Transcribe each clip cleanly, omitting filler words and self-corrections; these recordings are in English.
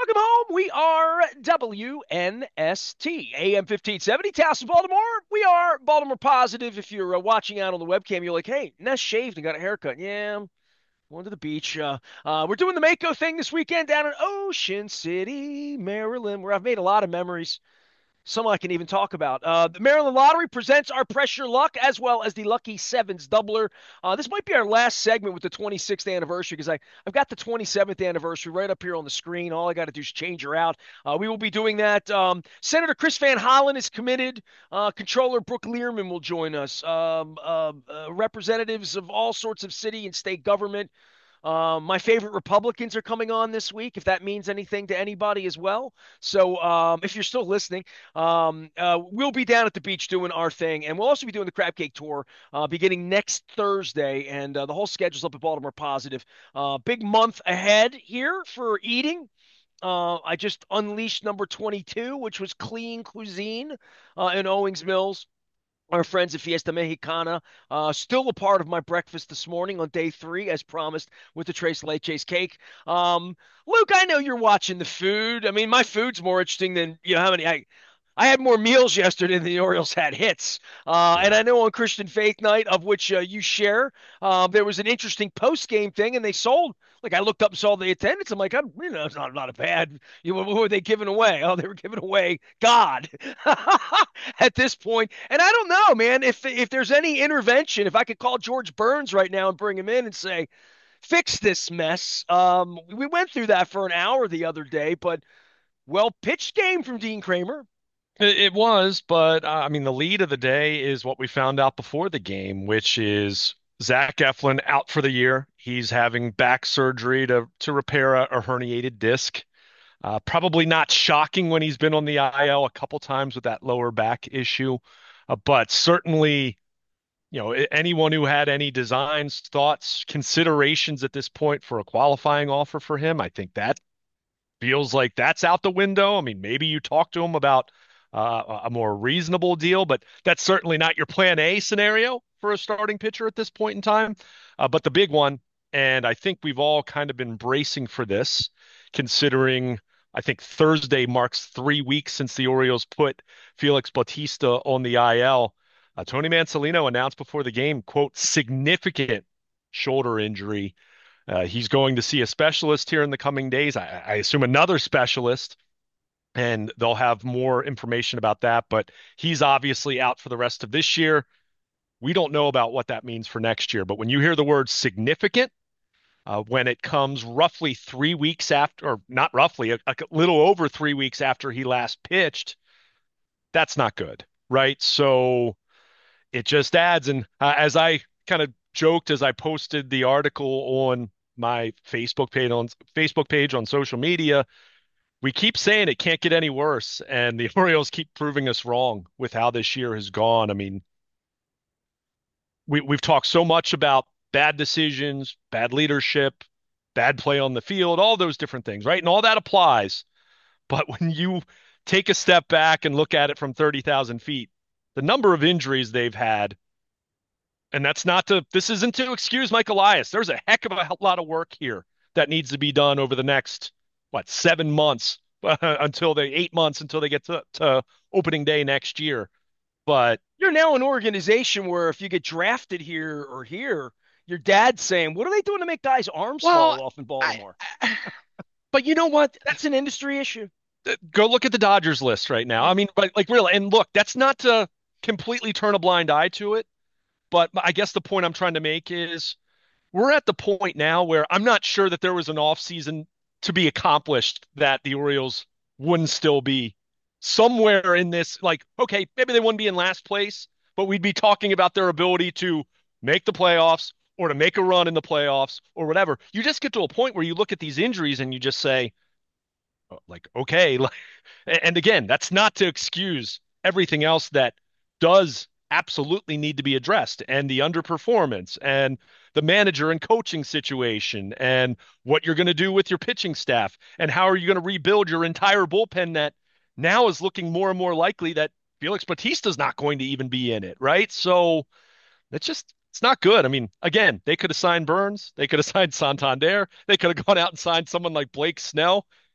Welcome home. We are WNST, AM 1570, Towson, Baltimore. We are Baltimore Positive. If you're watching out on the webcam, you're like, hey, Ness shaved and got a haircut. Yeah, I'm going to the beach. We're doing the Mako thing this weekend down in Ocean City, Maryland, where I've made a lot of memories. Some I can even talk about. The Maryland Lottery presents our Pressure Luck as well as the Lucky Sevens doubler. This might be our last segment with the 26th anniversary because I've got the 27th anniversary right up here on the screen. All I got to do is change her out. We will be doing that. Senator Chris Van Hollen is committed. Controller Brooke Learman will join us. Representatives of all sorts of city and state government. My favorite Republicans are coming on this week, if that means anything to anybody as well. So if you're still listening, we'll be down at the beach doing our thing, and we'll also be doing the Crab Cake Tour beginning next Thursday, and the whole schedule's up at Baltimore Positive. Big month ahead here for eating. I just unleashed number 22, which was clean cuisine in Owings Mills. Our friends at Fiesta Mexicana, still a part of my breakfast this morning on day three, as promised, with the Tres Leches cake. Luke, I know you're watching the food. I mean, my food's more interesting than how many. I had more meals yesterday than the Orioles had hits. And Yeah. I know on Christian Faith Night, of which you share, there was an interesting post game thing, and they sold. Like I looked up and saw the attendance. I'm like, it's not a bad. What were they giving away? Oh, they were giving away God at this point. And I don't know, man. If there's any intervention, if I could call George Burns right now and bring him in and say, fix this mess. We went through that for an hour the other day, but well pitched game from Dean Kramer. It was, but I mean, the lead of the day is what we found out before the game, which is Zach Eflin out for the year. He's having back surgery to repair a herniated disc. Probably not shocking when he's been on the IL a couple times with that lower back issue, but certainly, anyone who had any designs, thoughts, considerations at this point for a qualifying offer for him, I think that feels like that's out the window. I mean, maybe you talk to him about a more reasonable deal, but that's certainly not your plan A scenario for a starting pitcher at this point in time. But the big one, and I think we've all kind of been bracing for this, considering I think Thursday marks 3 weeks since the Orioles put Felix Bautista on the IL. Tony Mansolino announced before the game, quote, significant shoulder injury. He's going to see a specialist here in the coming days. I assume another specialist, and they'll have more information about that. But he's obviously out for the rest of this year. We don't know about what that means for next year. But when you hear the word significant, when it comes roughly 3 weeks after, or not roughly, a little over 3 weeks after he last pitched, that's not good, right? So it just adds. And as I kind of joked as I posted the article on my Facebook page on social media, we keep saying it can't get any worse, and the Orioles keep proving us wrong with how this year has gone. I mean, we've talked so much about bad decisions, bad leadership, bad play on the field, all those different things, right? And all that applies. But when you take a step back and look at it from 30,000 feet, the number of injuries they've had, and this isn't to excuse Mike Elias. There's a heck of a lot of work here that needs to be done over the next, 7 months until 8 months until they get to opening day next year. But You're now an organization where if you get drafted here or here, your dad's saying, what are they doing to make guys' arms well, fall off in I, Baltimore? but you know what? That's an industry issue. Go look at the Dodgers list right now. I Mhm. mean, but like really, and look, that's not to completely turn a blind eye to it. But I guess the point I'm trying to make is we're at the point now where I'm not sure that there was an offseason to be accomplished that the Orioles wouldn't still be somewhere in this. Like, okay, maybe they wouldn't be in last place, but we'd be talking about their ability to make the playoffs or to make a run in the playoffs or whatever. You just get to a point where you look at these injuries and you just say, like, okay. And again, that's not to excuse everything else that does absolutely need to be addressed, and the underperformance and the manager and coaching situation and what you're going to do with your pitching staff and how are you going to rebuild your entire bullpen that now is looking more and more likely that Felix Bautista's not going to even be in it, right? So it's not good. I mean, again, they could have signed Burns, they could have signed Santander, they could have gone out and signed someone like Blake Snell.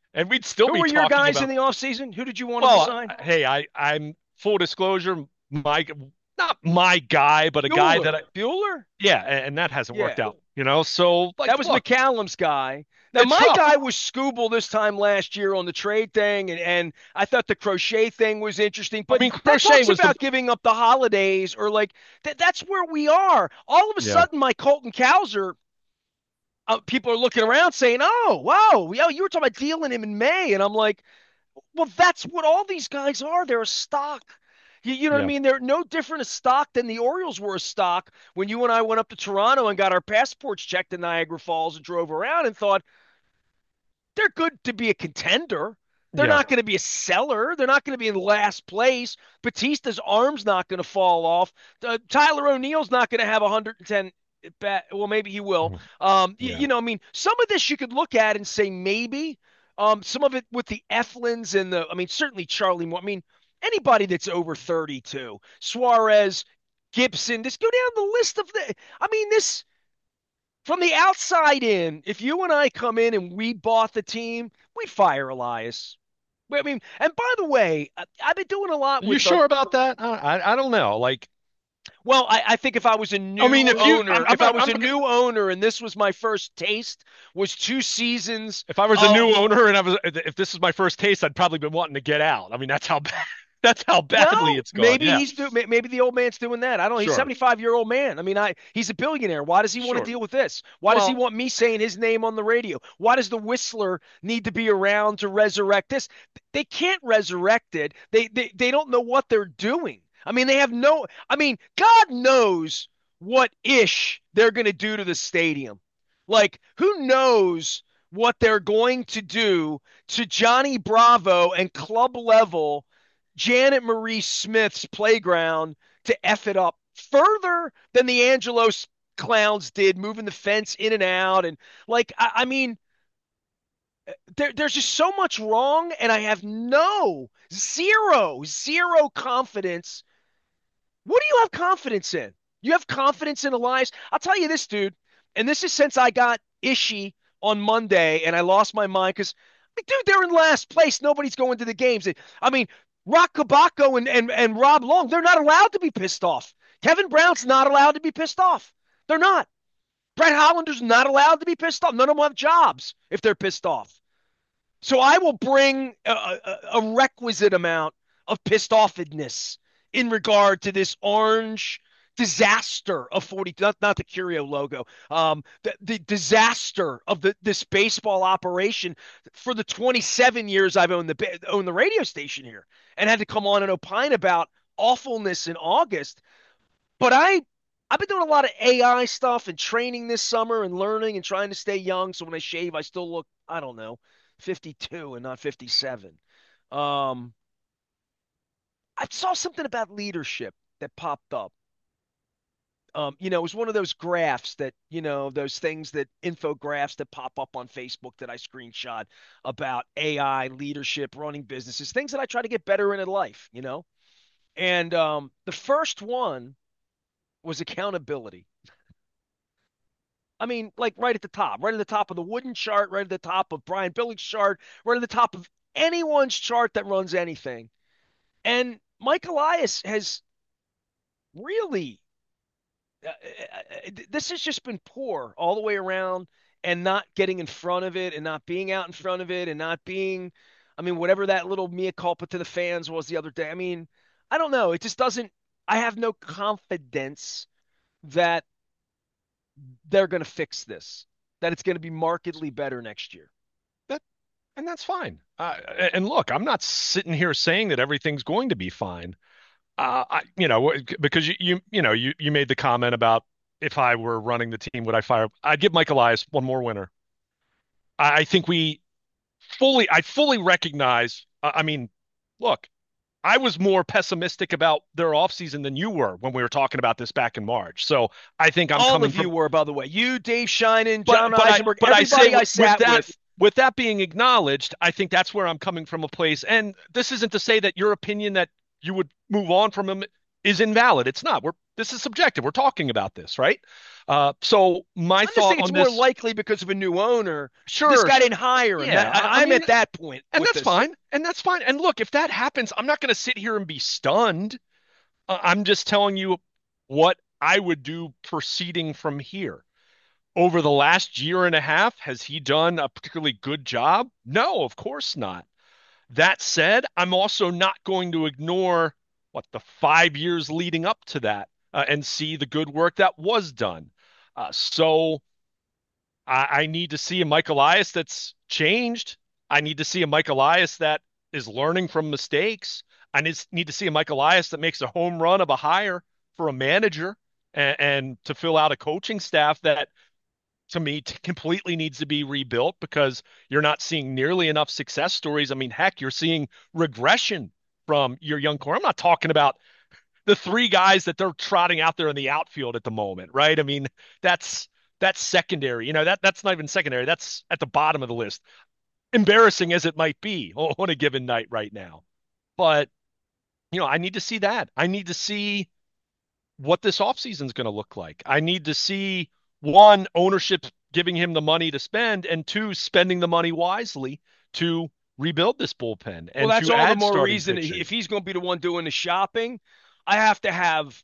and we'd still Who be were your talking guys in about. the offseason? Who did you want him to Well, sign? hey, I'm full disclosure, my not my guy, but a guy that Bueller. Bueller? yeah, and that hasn't worked Yeah. out. So like, That was look, McCallum's guy. Now, it's my tough. guy was Scooble this time last year on the trade thing, and I thought the Crochet thing was interesting. I But mean, that Crochet talks was the about giving up the holidays or like that's where we are. All of a yeah, sudden, my Colton Cowser, people are looking around saying, oh, wow, you were talking about dealing him in May. And I'm like, well, that's what all these guys are. They're a stock. You know what I yeah, mean? They're no different a stock than the Orioles were a stock when you and I went up to Toronto and got our passports checked in Niagara Falls and drove around and thought, they're good to be a contender. They're yeah, not going to be a seller. They're not going to be in last place. Batista's arm's not going to fall off. Tyler O'Neill's not going to have 110 bat. Well, maybe he will. mhm, yeah. You know, I mean, some of this you could look at and say maybe. Some of it with the Eflins and I mean, certainly Charlie Moore. I mean, anybody that's over 32, Suarez, Gibson, just go down the list of the. I mean, this from the outside in, if you and I come in and we bought the team, we'd fire Elias. I mean, and by the way, I've been doing a lot Are you with sure about that? I don't know. Like, well, I think if I was a I mean, new owner, if I was I'm a new owner and this was my first taste, was 2 seasons if I was a new of owner and if this is my first taste, I'd probably been wanting to get out. I mean, that's how bad, that's how badly well, it's gone. Yeah, maybe the old man's doing that. I don't know. He's a sure, 75-year-old man. I mean, he's a billionaire. Why does he want to sure. deal with this? Why does he Well, want me saying his name on the radio? Why does the Whistler need to be around to resurrect this? They can't resurrect it. They don't know what they're doing. I mean, they have no I mean, God knows what ish they're going to do to the stadium. Like, who knows what they're going to do to Johnny Bravo and club level Janet Marie Smith's playground to F it up further than the Angelos clowns did, moving the fence in and out. And like, I mean, there's just so much wrong, and I have zero confidence. What do you have confidence in? You have confidence in Elias? I'll tell you this, dude, and this is since I got Ishy on Monday and I lost my mind because, dude, they're in last place. Nobody's going to the games. I mean, Rock Kabako and Rob Long, they're not allowed to be pissed off. Kevin Brown's not allowed to be pissed off. They're not. Brett Hollander's not allowed to be pissed off. None of them have jobs if they're pissed off. So I will bring a requisite amount of pissed offedness in regard to this orange disaster of 40, not the Curio logo, the disaster of this baseball operation for the 27 years I've owned the radio station here and had to come on and opine about awfulness in August. But I've been doing a lot of AI stuff and training this summer and learning and trying to stay young. So when I shave, I still look, I don't know, 52 and not 57. Um, I saw something about leadership that popped up. It was one of those graphs that, those things that infographics that pop up on Facebook that I screenshot about AI leadership, running businesses, things that I try to get better in life. And the first one was accountability. I mean, like right at the top of the Wooden chart, right at the top of Brian Billick's chart, right at the top of anyone's chart that runs anything. And Mike Elias has really, this has just been poor all the way around and not getting in front of it and not being out in front of it and not being, I mean, whatever that little mea culpa to the fans was the other day. I mean, I don't know. It just doesn't, I have no confidence that they're going to fix this, that it's going to be markedly better next year. that and that's fine. And look, I'm not sitting here saying that everything's going to be fine. Because you made the comment about if I were running the team, would I fire? I'd give Mike Elias one more winter. I think I fully recognize. I mean, look, I was more pessimistic about their offseason than you were when we were talking about this back in March. So I think I'm All coming of you from, were, by the way. You, Dave Sheinin, John but Eisenberg, I say everybody I sat with. with that being acknowledged, I think that's where I'm coming from a place. And this isn't to say that your opinion that you would move on from him is invalid. It's not. We're This is subjective. We're talking about this, right? So my I'm just thought saying it's on more this, likely because of a new owner. This sure, guy didn't hire him. yeah. I I'm mean, at that point and with that's this. fine, and that's fine. And look, if that happens, I'm not going to sit here and be stunned. I'm just telling you what I would do proceeding from here. Over the last year and a half, has he done a particularly good job? No, of course not. That said, I'm also not going to ignore what the 5 years leading up to that and see the good work that was done. So I need to see a Mike Elias that's changed. I need to see a Mike Elias that is learning from mistakes. Need to see a Mike Elias that makes a home run of a hire for a manager and to fill out a coaching staff that to me completely needs to be rebuilt because you're not seeing nearly enough success stories. I mean, heck, you're seeing regression from your young core. I'm not talking about the three guys that they're trotting out there in the outfield at the moment, right? I mean, that's that's secondary. That's not even secondary. That's at the bottom of the list. Embarrassing as it might be on a given night right now. But, I need to see that. I need to see what this offseason is going to look like. I need to see one, ownership giving him the money to spend, and two, spending the money wisely to rebuild this bullpen Well, and that's to all the add more starting reason pitching. if he's going to be the one doing the shopping, I have to have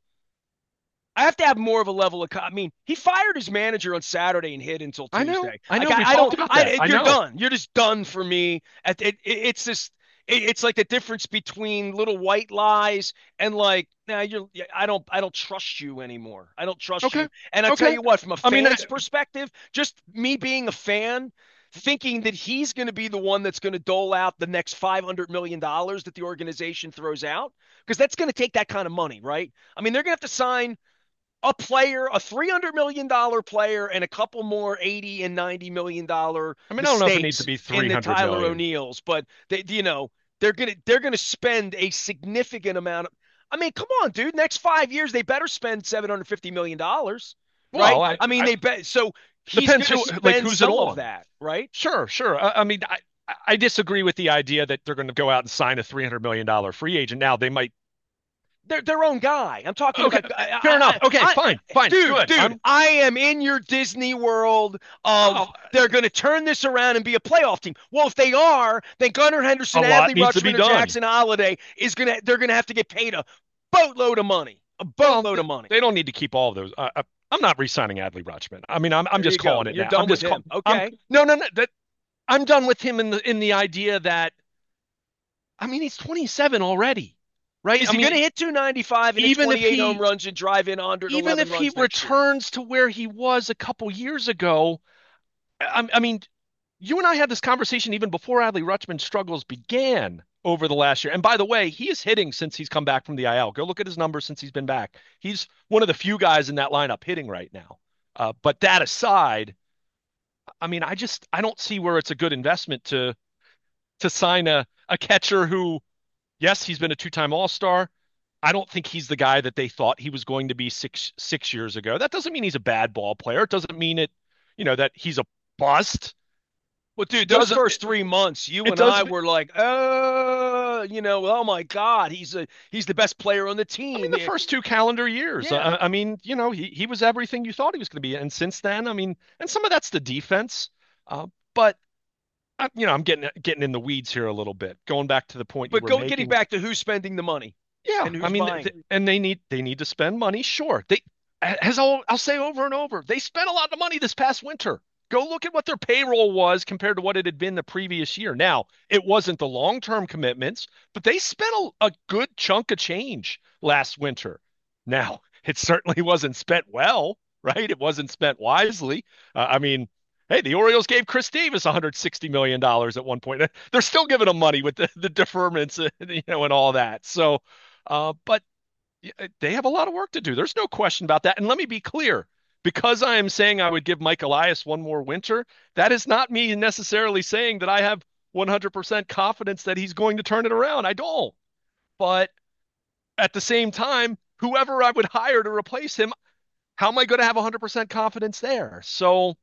I have to have more of a level of. I mean, he fired his manager on Saturday and hit until I know, Tuesday. I Like know. We've I talked don't. about that. I You're know. done. You're just done for me. It's just. It's like the difference between little white lies and like, nah, you're. I don't trust you anymore. I don't trust Okay, you. And I tell okay. you what, from a I mean, fan's perspective, just me being a fan, thinking that he's going to be the one that's going to dole out the next $500 million that the organization throws out, because that's going to take that kind of money, right? I mean, they're going to have to sign a player, a $300 million player, and a couple more 80 and $90 million I mean, I don't know if it needs to mistakes be in the 300 Tyler million. O'Neills, but they're gonna spend a significant amount of. I mean, come on, dude. Next 5 years, they better spend $750 million, Well, right? I mean, I they bet. So he's depends gonna who, like, spend who's it some of on. that, right? Sure, sure. I mean, I disagree with the idea that they're going to go out and sign a $300 million free agent. Now they might. They're their own guy. I'm talking Okay, about. fair enough. Okay, fine, fine, Dude, good. I am in your Disney world of Oh, they're going to turn this around and be a playoff team. Well, if they are, then Gunnar a Henderson, lot Adley needs to be Rutschman, or done. Jackson Holiday they're gonna have to get paid a boatload of money, a Well, boatload of money. they don't need to keep all of those. I'm not re-signing Adley Rutschman. I mean, I'm There just you go. calling it You're now. done with him. I'm Okay. no, no, no. That I'm done with him in the idea that I mean he's 27 already, right? Is I he going mean, to hit 295 and hit even if 28 home he runs and drive in even 111 if he runs next year? returns to where he was a couple years ago, I mean, you and I had this conversation even before Adley Rutschman's struggles began over the last year. And by the way, he is hitting since he's come back from the IL. Go look at his numbers since he's been back. He's one of the few guys in that lineup hitting right now. But that aside, I mean, I don't see where it's a good investment to sign a catcher who, yes, he's been a two-time All-Star. I don't think he's the guy that they thought he was going to be six years ago. That doesn't mean he's a bad ball player. It doesn't mean that he's a bust. Well, dude, those Doesn't first 3 months, you it and I does were like, oh my God, he's the best player on the I mean, team. the Yeah, first two calendar years. yeah. I mean, he was everything you thought he was going to be. And since then, I mean, and some of that's the defense. But I'm getting in the weeds here a little bit. Going back to the point you But were getting making. back to who's spending the money Yeah, and I who's mean, buying it. and they need to spend money. Sure, I'll say over and over, they spent a lot of money this past winter. Go look at what their payroll was compared to what it had been the previous year. Now, it wasn't the long-term commitments, but they spent a good chunk of change last winter. Now, it certainly wasn't spent well, right? It wasn't spent wisely. I mean, hey, the Orioles gave Chris Davis $160 million at one point. They're still giving him money with the deferments, and all that. So, but they have a lot of work to do. There's no question about that. And let me be clear, because I am saying I would give Mike Elias one more winter, that is not me necessarily saying that I have 100% confidence that he's going to turn it around. I don't. But at the same time, whoever I would hire to replace him, how am I going to have 100% confidence there? So,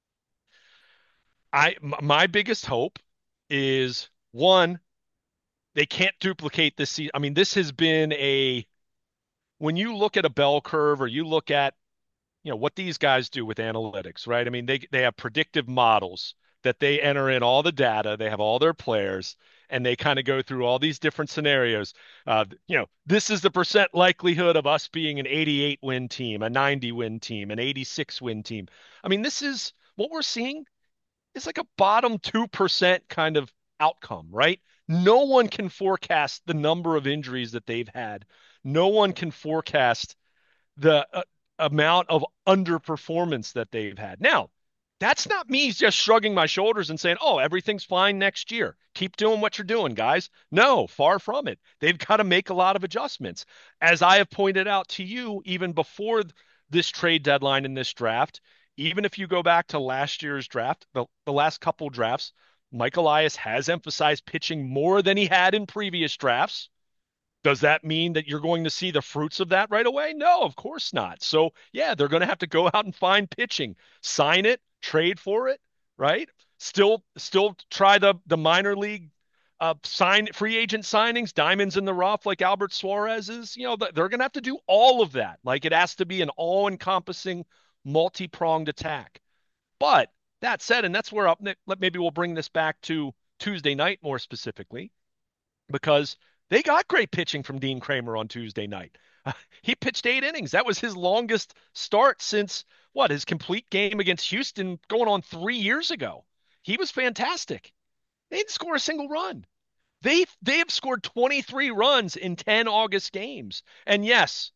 my biggest hope is one, they can't duplicate this season. I mean, this has been when you look at a bell curve or you look at what these guys do with analytics, right? I mean, they have predictive models that they enter in all the data, they have all their players, and they kind of go through all these different scenarios. This is the percent likelihood of us being an 88 win team, a 90 win team, an 86 win team. I mean, this is what we're seeing is like a bottom 2% kind of outcome, right? No one can forecast the number of injuries that they've had. No one can forecast the amount of underperformance that they've had. Now, that's not me just shrugging my shoulders and saying, oh, everything's fine next year. Keep doing what you're doing, guys. No, far from it. They've got to make a lot of adjustments. As I have pointed out to you, even before this trade deadline in this draft, even if you go back to last year's draft, the last couple drafts, Mike Elias has emphasized pitching more than he had in previous drafts. Does that mean that you're going to see the fruits of that right away? No, of course not. So, yeah, they're going to have to go out and find pitching, sign it, trade for it, right? Still try the minor league sign free agent signings, diamonds in the rough like Albert Suarez is. They're going to have to do all of that. Like it has to be an all-encompassing, multi-pronged attack. But that said, and that's where maybe we'll bring this back to Tuesday night more specifically because they got great pitching from Dean Kramer on Tuesday night. He pitched 8 innings. That was his longest start since his complete game against Houston going on 3 years ago. He was fantastic. They didn't score a single run. They have scored 23 runs in 10 August games. And yes,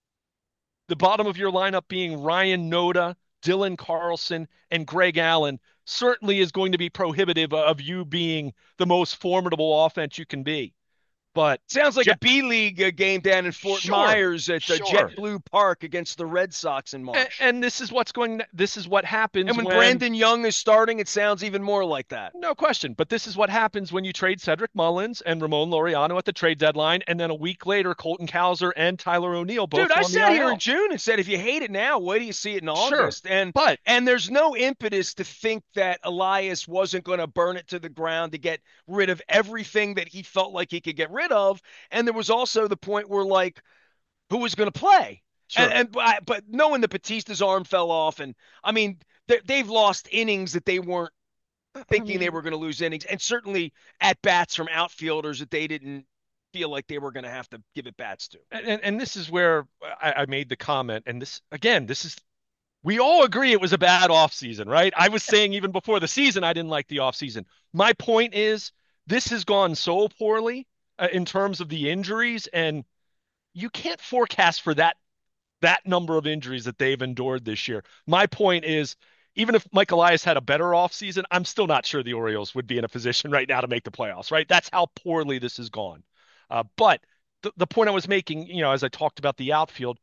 the bottom of your lineup being Ryan Noda, Dylan Carlson, and Greg Allen certainly is going to be prohibitive of you being the most formidable offense you can be. But sounds like a B League game down in Fort Myers at sure. JetBlue Park against the Red Sox in March. And this is what happens. And when Brandon Young is starting, it sounds even more like that. No question. But this is what happens when you trade Cedric Mullins and Ramon Laureano at the trade deadline, and then a week later, Colton Cowser and Tyler O'Neill both. Dude, I sat here in June and said, if you hate it now, wait till you see it in August. Sure. And there's no impetus to think that Elias wasn't going to burn it to the ground to get rid of everything that he felt like he could get rid of. And there was also the point where, like, who was going to play? Sure. But knowing that Batista's arm fell off, and I mean, they've lost innings that they weren't thinking they were going to lose innings, and certainly at bats from outfielders that they didn't feel like they were going to have to give it bats to. And this is where I made the comment, and this is we all agree it was a bad offseason, right? I was saying even before the season I didn't like the offseason. My point is this has gone so poorly in terms of the injuries, and you can't forecast for that number of injuries that they've endured this year. My point is, even if Mike Elias had a better offseason, I'm still not sure the Orioles would be in a position right now to make the playoffs, right? That's how poorly this has gone. But the point I was making, as I talked about the outfield,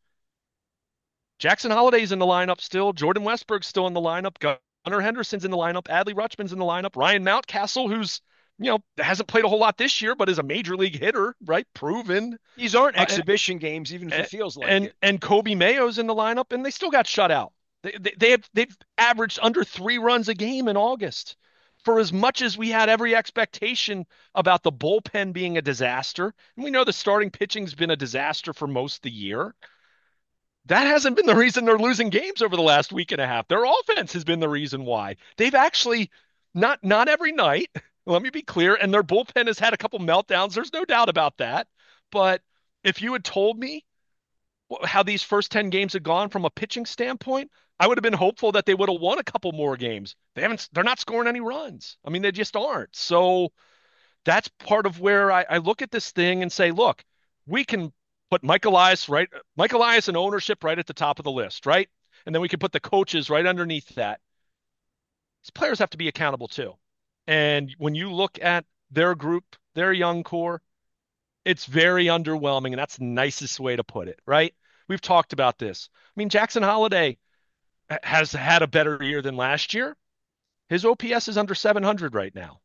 Jackson Holliday's in the lineup still. Jordan Westburg's still in the lineup. Gunnar Henderson's in the lineup. Adley Rutschman's in the lineup. Ryan Mountcastle, who's hasn't played a whole lot this year, but is a major league hitter, right? Proven. These aren't exhibition games, even if it feels like it. And Kobe Mayo's in the lineup, and they still got shut out. They've averaged under 3 runs a game in August. For as much as we had every expectation about the bullpen being a disaster, and we know the starting pitching's been a disaster for most of the year, that hasn't been the reason they're losing games over the last week and a half. Their offense has been the reason why. They've actually not every night. Let me be clear. And their bullpen has had a couple meltdowns. There's no doubt about that. But if you had told me how these first 10 games had gone from a pitching standpoint, I would have been hopeful that they would have won a couple more games. They're not scoring any runs. I mean, they just aren't. So that's part of where I look at this thing and say, look, we can put Mike Elias and ownership right at the top of the list, right? And then we can put the coaches right underneath that. These players have to be accountable too. And when you look at their group, their young core, it's very underwhelming, and that's the nicest way to put it, right? We've talked about this. I mean, Jackson Holliday has had a better year than last year. His OPS is under 700 right now.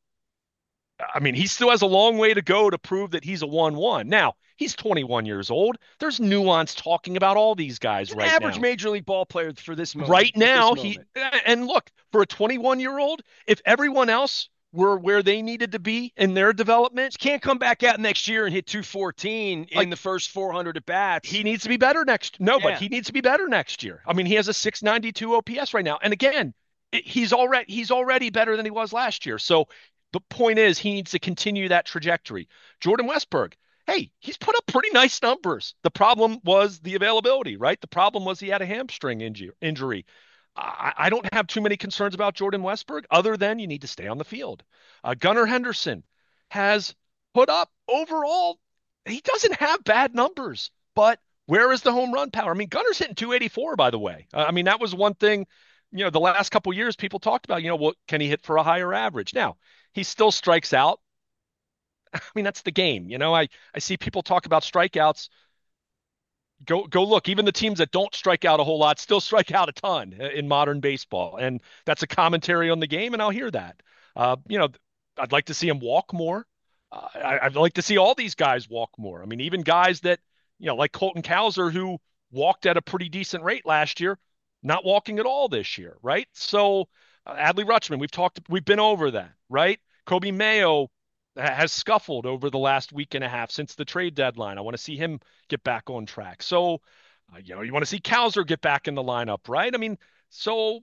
I mean, he still has a long way to go to prove that he's a 1-1. Now, he's 21 years old. There's nuance talking about all these guys right now. Average major league ball player for this moment. Right now, and look, for a 21-year-old, if everyone else were where they needed to be in their development. Can't come back out next year and hit 214 in the Like first 400 at bats. he needs to be better next. No, but Yeah. he needs to be better next year. I mean, he has a 692 OPS right now, and again, he's already better than he was last year. So the point is, he needs to continue that trajectory. Jordan Westburg, hey, he's put up pretty nice numbers. The problem was the availability, right? The problem was he had a hamstring injury. I don't have too many concerns about Jordan Westburg, other than you need to stay on the field. Gunnar Henderson has put up overall, he doesn't have bad numbers, but where is the home run power? I mean, Gunner's hitting 284, by the way. I mean, that was one thing, the last couple of years people talked about, what can he hit for a higher average? Now, he still strikes out. I mean, that's the game. I see people talk about strikeouts. Go look. Even the teams that don't strike out a whole lot still strike out a ton in modern baseball, and that's a commentary on the game, and I'll hear that. Uh, you know, I'd like to see him walk more. I'd like to see all these guys walk more. I mean, even guys that like Colton Cowser, who walked at a pretty decent rate last year, not walking at all this year, right? So Adley Rutschman, we've been over that, right? Kobe Mayo has scuffled over the last week and a half since the trade deadline. I want to see him get back on track. So, you want to see Cowser get back in the lineup, right? I mean, so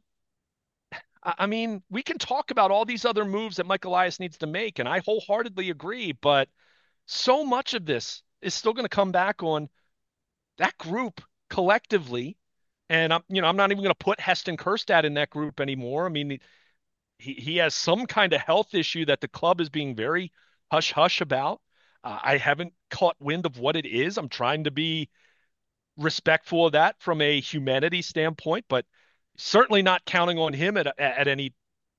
I mean, we can talk about all these other moves that Mike Elias needs to make, and I wholeheartedly agree. But so much of this is still going to come back on that group collectively. And I'm not even going to put Heston Kjerstad in that group anymore. I mean, he has some kind of health issue that the club is being very hush hush about. I haven't caught wind of what it is. I'm trying to be respectful of that from a humanity standpoint, but certainly not counting on him at any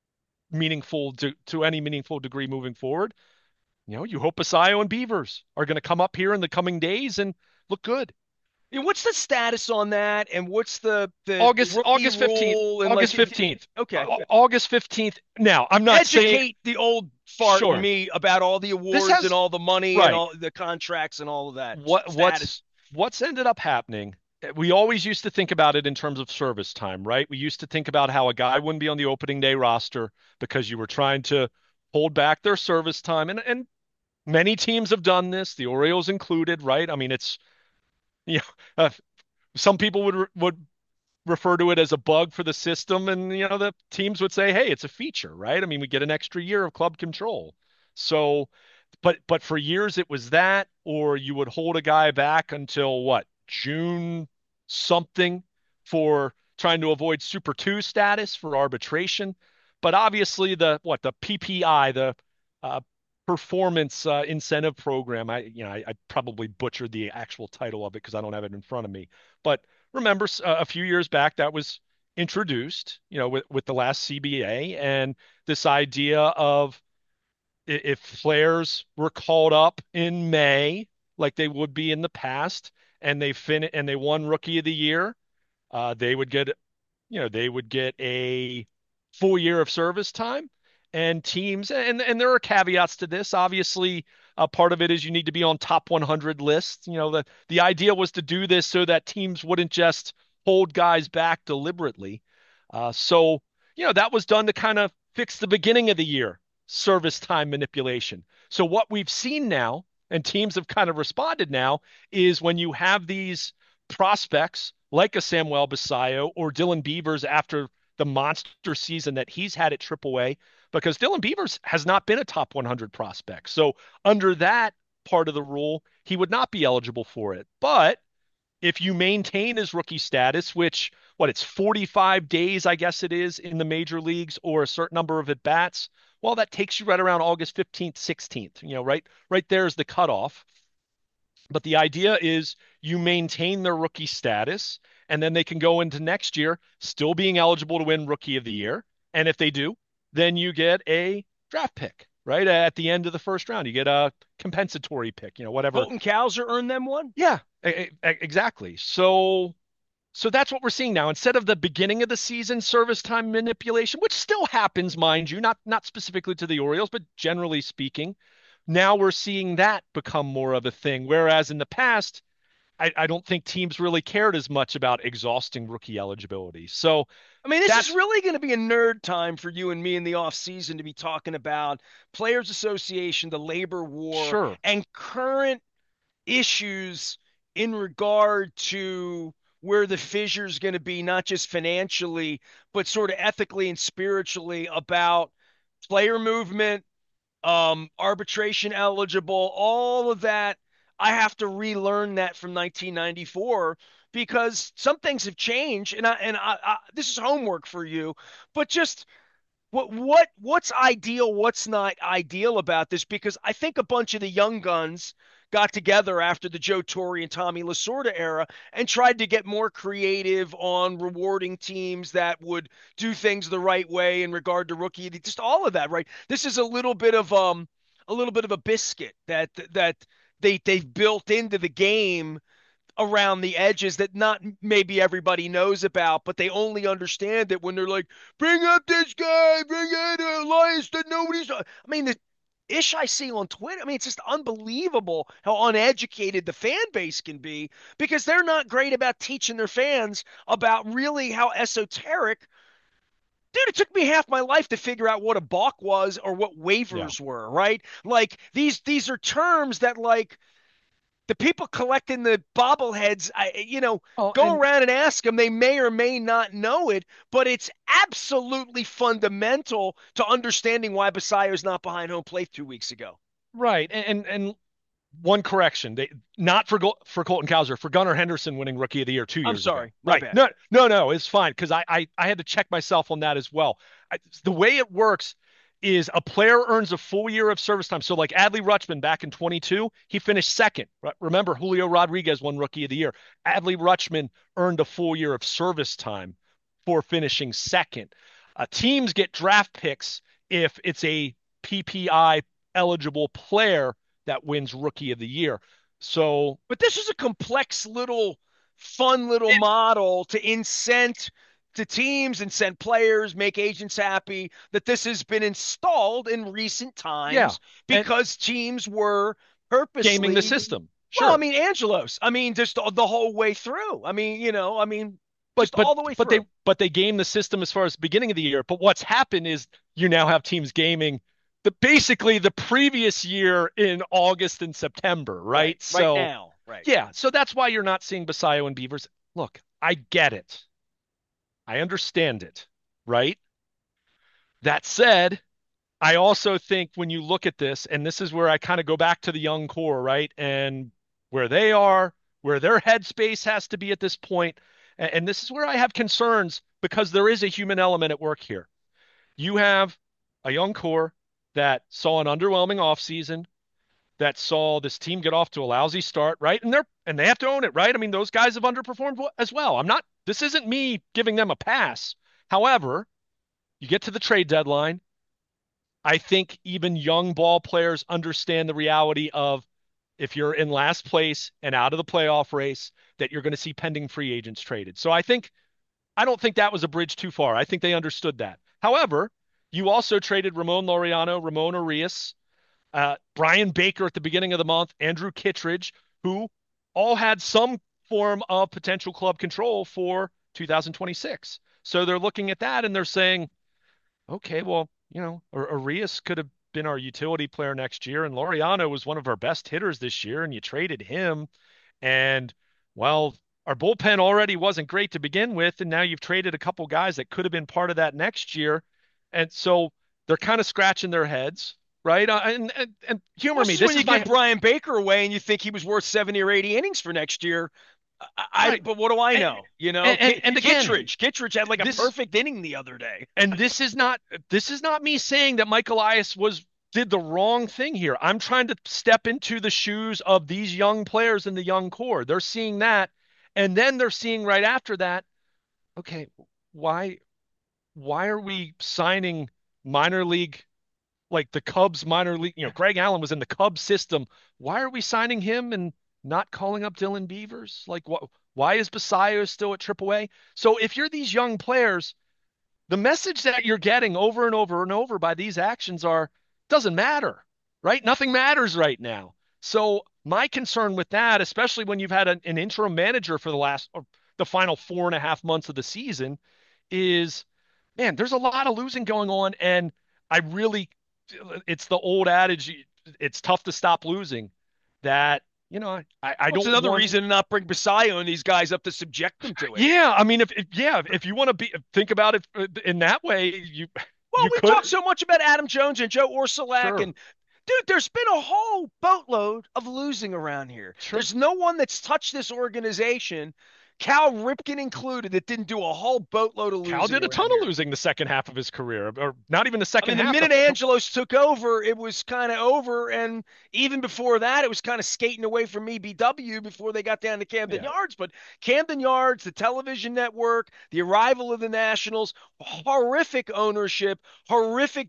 to any meaningful degree moving forward. You hope Basayo and Beavers are going to come up here in the coming days and look good. Yeah, what's the status on that, and what's the August rookie August 15th. rule? And August 15th. Okay, August 15th. Now, I'm not saying educate the old fart in sure. me about all the This awards has and all the money and right. all the contracts and all of that What status. what's ended up happening, we always used to think about it in terms of service time, right? We used to think about how a guy wouldn't be on the opening day roster because you were trying to hold back their service time. And many teams have done this, the Orioles included, right? I mean, it's you know, some people would refer to it as a bug for the system, and the teams would say, hey, it's a feature, right? I mean, we get an extra year of club control. So but for years it was that, or you would hold a guy back until what, June something, for trying to avoid Super 2 status for arbitration. But obviously the PPI, the uh, performance incentive program, I probably butchered the actual title of it because I don't have it in front of me. But remember, a few years back that was introduced, with the last CBA, and this idea of if players were called up in May, like they would be in the past, and they won Rookie of the Year, they would get a full year of service time. And teams, and there are caveats to this. Obviously, part of it is you need to be on top 100 lists. The idea was to do this so that teams wouldn't just hold guys back deliberately. So that was done to kind of fix the beginning of the year service time manipulation. So what we've seen now, and teams have kind of responded now, is when you have these prospects like a Samuel Basayo or Dylan Beavers after the monster season that he's had at AAA, because Dylan Beavers has not been a top 100 prospect. So under that part of the rule, he would not be eligible for it. But if you maintain his rookie status, which it's 45 days, I guess it is, in the major leagues, or a certain number of at bats, well, that takes you right around August 15th, 16th. Right there is the cutoff. But the idea is you maintain their rookie status, and then they can go into next year still being eligible to win Rookie of the Year. And if they do, then you get a draft pick, right? At the end of the first round, you get a compensatory pick, whatever. Colton Cowser earned them one? Yeah, exactly. So that's what we're seeing now. Instead of the beginning of the season service time manipulation, which still happens, mind you, not specifically to the Orioles, but generally speaking, now we're seeing that become more of a thing. Whereas in the past, I don't think teams really cared as much about exhausting rookie eligibility. So I mean, this is that's really going to be a nerd time for you and me in the off season to be talking about Players Association, the labor war, sure. and current issues in regard to where the fissure is going to be, not just financially, but sort of ethically and spiritually about player movement, arbitration eligible, all of that. I have to relearn that from 1994 because some things have changed, and this is homework for you. But just what's ideal, what's not ideal about this? Because I think a bunch of the young guns got together after the Joe Torre and Tommy Lasorda era and tried to get more creative on rewarding teams that would do things the right way in regard to rookie, just all of that, right? This is a little bit of a biscuit that they've built into the game around the edges that not maybe everybody knows about, but they only understand it when they're like, bring up this guy, bring in Elias that nobody's. I mean, the ish I see on Twitter, I mean, it's just unbelievable how uneducated the fan base can be because they're not great about teaching their fans about really how esoteric. Dude, it took me half my life to figure out what a balk was or what Yeah. waivers were, right? Like these are terms that like the people collecting the bobbleheads, Oh, go around and ask them. They may or may not know it, but it's absolutely fundamental to understanding why Basayo is not behind home plate 2 weeks ago. right. And one correction, they not for for Colton Cowser, for Gunnar Henderson winning Rookie of the Year two I'm years ago. sorry, my Right. bad. No, no, no, it's fine because I had to check myself on that as well. The way it works is a player earns a full year of service time. So like Adley Rutschman back in 22, he finished second. Remember, Julio Rodriguez won Rookie of the Year. Adley Rutschman earned a full year of service time for finishing second. Teams get draft picks if it's a PPI eligible player that wins Rookie of the Year. So But this is a complex little, fun little it, model to incent to teams, incent players, make agents happy that this has been installed in recent yeah, times and because teams were gaming the purposely. system, Well, I sure. mean, Angelos. I mean, just the whole way through. But Just all the way through. they game the system as far as the beginning of the year. But what's happened is you now have teams gaming basically the previous year in August and September, Right. right? Right So now. Right. yeah, so that's why you're not seeing Basayo and Beavers. Look, I get it. I understand it, right? That said, I also think when you look at this, and this is where I kind of go back to the young core, right? And where they are, where their headspace has to be at this point. And this is where I have concerns because there is a human element at work here. You have a young core that saw an underwhelming offseason, that saw this team get off to a lousy start, right? And they have to own it, right? I mean, those guys have underperformed as well. This isn't me giving them a pass. However, you get to the trade deadline. I think even young ball players understand the reality of if you're in last place and out of the playoff race, that you're going to see pending free agents traded. So I don't think that was a bridge too far. I think they understood that. However, you also traded Ramon Laureano, Ramon Arias, Brian Baker at the beginning of the month, Andrew Kittredge, who all had some form of potential club control for 2026. So they're looking at that and they're saying, okay, well, Arias could have been our utility player next year, and Laureano was one of our best hitters this year, and you traded him. And well, our bullpen already wasn't great to begin with, and now you've traded a couple guys that could have been part of that next year. And so they're kind of scratching their heads, right? And Well, humor this me. is when This you is give my Brian Baker away and you think he was worth 70 or 80 innings for next year. right. But what do I And, know? and again, Kittredge had like a this perfect inning the other day. and this is not me saying that Mike Elias was did the wrong thing here. I'm trying to step into the shoes of these young players in the young core. They're seeing that, and then they're seeing right after that, okay, why why are we signing minor league like the Cubs minor league, Greg Allen was in the Cubs system. Why are we signing him and not calling up Dylan Beavers? Like what why is Basayo still at AAA? So if you're these young players, the message that you're getting over and over and over by these actions are doesn't matter, right? Nothing matters right now. So My concern with that, especially when you've had an interim manager for the last or the final 4.5 months of the season, is man, there's a lot of losing going on, and I really, it's the old adage, it's tough to stop losing. That I What's don't another want. reason to not bring Basayo and these guys up to subject them to it? Yeah, I mean, if you want to be think about it in that way, Well, you we've talked could. so much about Adam Jones and Joe Orsulak, Sure, and dude, there's been a whole boatload of losing around here. sure. There's no one that's touched this organization, Cal Ripken included, that didn't do a whole boatload of Cal losing did a ton around of here. losing the second half of his career, or not even the I second mean, the half. minute Angelos took over, it was kind of over. And even before that, it was kind of skating away from EBW before they got down to Camden Yeah, Yards. But Camden Yards, the television network, the arrival of the Nationals, horrific ownership, horrific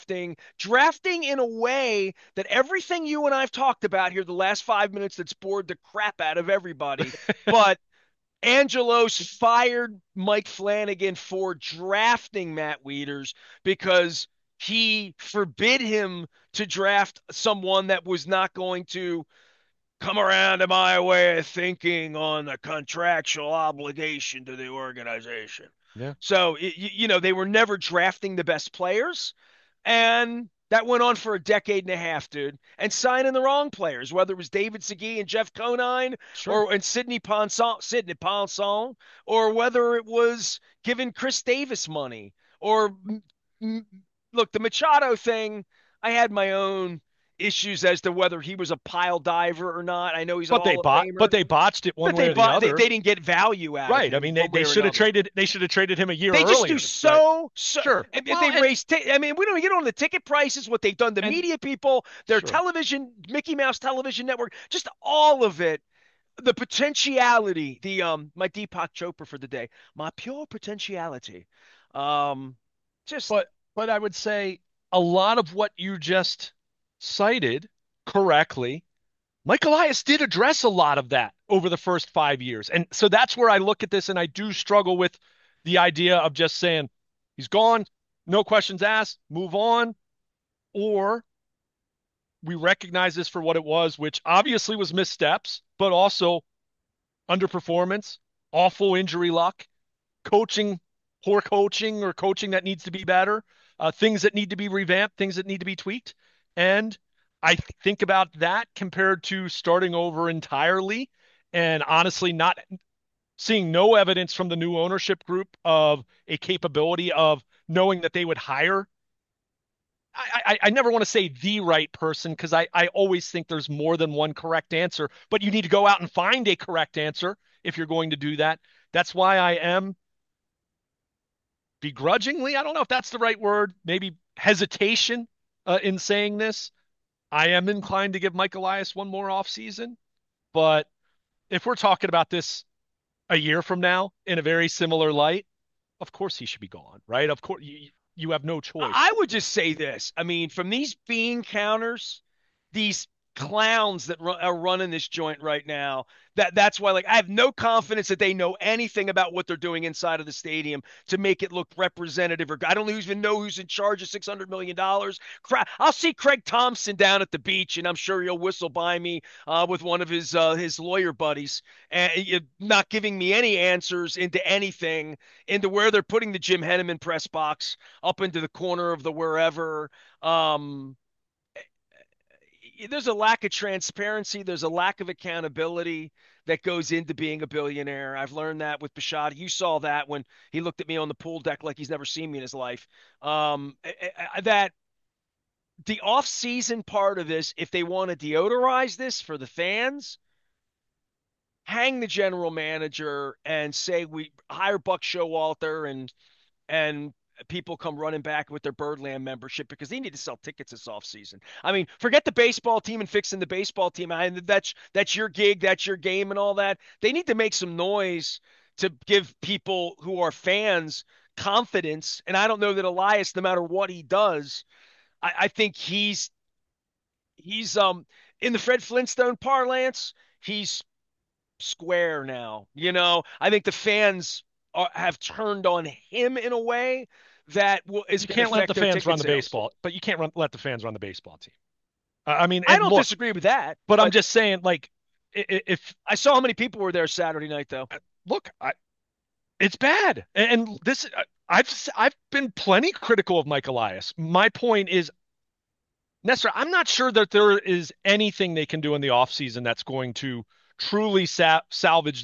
drafting in a way that everything you and I've talked about here the last 5 minutes that's bored the crap out of everybody. But Angelos fired Mike Flanagan for drafting Matt Wieters because he forbid him to draft someone that was not going to come around to my way of thinking on the contractual obligation to the organization. yeah. So, they were never drafting the best players. And that went on for a decade and a half, dude. And signing the wrong players, whether it was David Segui and Jeff Conine Sure. or and Sidney Ponson, or whether it was giving Chris Davis money or look, the Machado thing, I had my own issues as to whether he was a pile diver or not. I know he's a But they Hall of bought, but Famer, they botched it one but way they or the bought they, other. they didn't get value out of Right. I him mean, one way they or should have another. traded. They should have traded him a year They just do earlier. Right. so. Sure. And Well, they raise. I mean, we don't even get on the ticket prices. What they've done to and media people, their sure. television, Mickey Mouse Television Network, just all of it. The potentiality. My Deepak Chopra for the day. My pure potentiality. Um, just But I would say a lot of what you just cited correctly, Mike Elias did address a lot of that over the first 5 years. And so that's where I look at this and I do struggle with the idea of just saying he's gone, no questions asked, move on, or we recognize this for what it was, which obviously was missteps, but also underperformance, awful injury luck, coaching, poor coaching or coaching that needs to be better, things that need to be revamped, things that need to be tweaked. And I think about that compared to starting over entirely and honestly not seeing no evidence from the new ownership group of a capability of knowing that they would hire. I never want to say the right person because I always think there's more than one correct answer, but you need to go out and find a correct answer if you're going to do that. That's why I am begrudgingly, I don't know if that's the right word, maybe hesitation in saying this. I am inclined to give Mike Elias one more offseason, but if we're talking about this a year from now in a very similar light, of course he should be gone, right? Of course you have no choice. I would just say this. I mean, from these bean counters, these clowns that are running this joint right now, that's why, like, I have no confidence that they know anything about what they're doing inside of the stadium to make it look representative. Or I don't even know who's in charge of $600 million. I'll see Craig Thompson down at the beach, and I'm sure he'll whistle by me with one of his lawyer buddies, and not giving me any answers into anything, into where they're putting the Jim Henneman press box up into the corner of the wherever. Um, there's a lack of transparency. There's a lack of accountability that goes into being a billionaire. I've learned that with Bashad. You saw that when he looked at me on the pool deck like he's never seen me in his life. That the off-season part of this, if they want to deodorize this for the fans, hang the general manager and say we hire Buck Showalter and people come running back with their Birdland membership because they need to sell tickets this offseason. I mean, forget the baseball team and fixing the baseball team. That's your gig, that's your game and all that. They need to make some noise to give people who are fans confidence. And I don't know that Elias, no matter what he does, I think he's in the Fred Flintstone parlance, he's square now. I think the fans have turned on him in a way that is You going to can't let affect the their fans ticket run the sales. baseball, but you can't let the fans run the baseball team. I mean, I and don't look, disagree with that, but I'm but just saying, like, if I saw how many people were there Saturday night, though. look, it's bad, and this I've been plenty critical of Mike Elias. My point is, Nestor, I'm not sure that there is anything they can do in the offseason that's going to truly salvage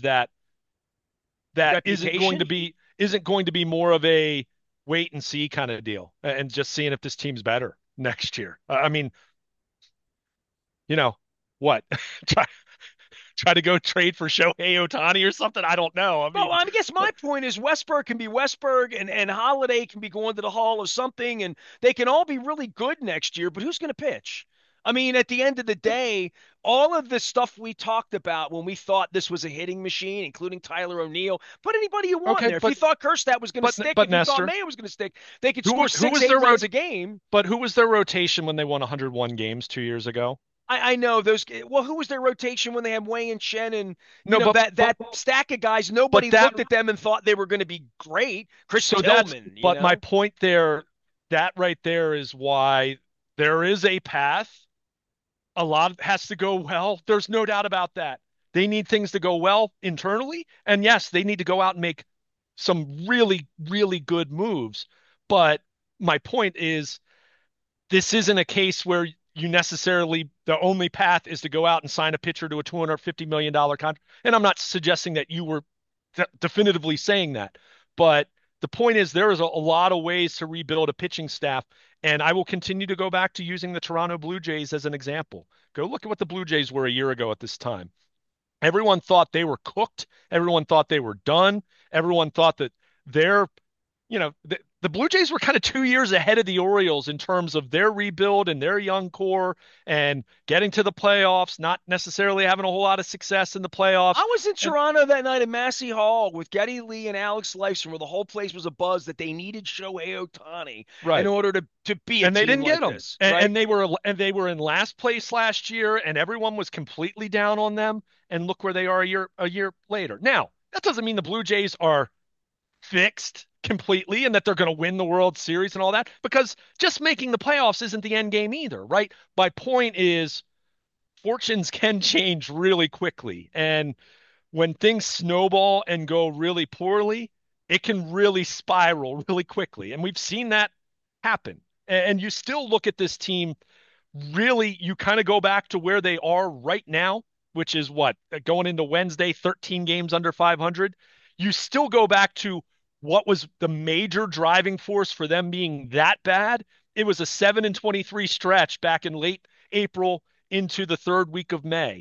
that Reputation? isn't going to be more of a wait and see kind of deal and just seeing if this team's better next year. I mean, you know, what? try try to go trade for Shohei Ohtani or something? I don't know. I Well, mean, I guess my point is Westberg can be Westberg and Holiday can be going to the Hall of something, and they can all be really good next year, but who's going to pitch? I mean, at the end of the day, all of the stuff we talked about when we thought this was a hitting machine, including Tyler O'Neill, put anybody you want in okay, there. If you thought Kerstad was going to stick, but if you thought Nestor, Mayo was going to stick, they could score who six, was eight their runs a game. who was their rotation when they won 101 games 2 years ago? I know those. Well, who was their rotation when they had Wang and Chen and No, that stack of guys? but Nobody that looked at them and thought they were going to be great. Chris so that's Tillman, but my point there, that right there is why there is a path. A lot has to go well. There's no doubt about that. They need things to go well internally, and yes, they need to go out and make some really, really good moves. But my point is, this isn't a case where you necessarily the only path is to go out and sign a pitcher to a $250 million contract. And I'm not suggesting that you were definitively saying that, but the point is there is a lot of ways to rebuild a pitching staff. And I will continue to go back to using the Toronto Blue Jays as an example. Go look at what the Blue Jays were a year ago at this time. Everyone thought they were cooked. Everyone thought they were done. Everyone thought that their the Blue Jays were kind of 2 years ahead of the Orioles in terms of their rebuild and their young core and getting to the playoffs, not necessarily having a whole lot of success in the playoffs. I was in And Toronto that night at Massey Hall with Geddy Lee and Alex Lifeson, where the whole place was a buzz that they needed Shohei Ohtani in right. order to be a And they team didn't get like them. this, And, right? they were in last place last year and everyone was completely down on them. And look where they are a year later. Now, that doesn't mean the Blue Jays are fixed completely and that they're going to win the World Series and all that because just making the playoffs isn't the end game either, right? My point is fortunes can change really quickly. And when things snowball and go really poorly, it can really spiral really quickly. And we've seen that happen. And you still look at this team, really, you kind of go back to where they are right now, which is what, going into Wednesday, 13 games under 500. You still go back to what was the major driving force for them being that bad. It was a 7-23 stretch back in late April into the third week of May.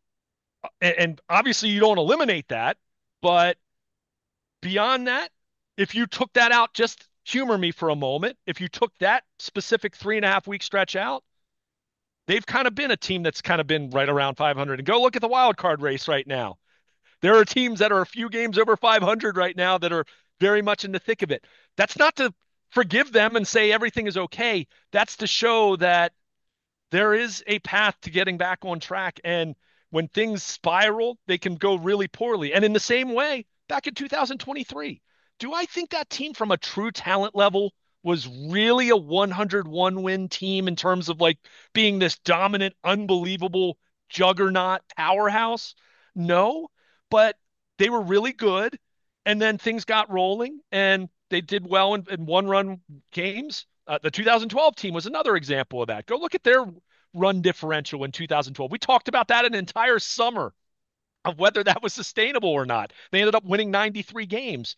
And obviously, you don't eliminate that. But beyond that, if you took that out, just humor me for a moment. If you took that specific 3.5 week stretch out, they've kind of been a team that's kind of been right around 500. And go look at the wild card race right now. There are teams that are a few games over 500 right now that are very much in the thick of it. That's not to forgive them and say everything is okay. That's to show that there is a path to getting back on track. And when things spiral, they can go really poorly. And in the same way, back in 2023, do I think that team from a true talent level was really a 101 win team in terms of like being this dominant, unbelievable juggernaut powerhouse? No, but they were really good. And then things got rolling and they did well in one run games. The 2012 team was another example of that. Go look at their run differential in 2012. We talked about that an entire summer of whether that was sustainable or not. They ended up winning 93 games.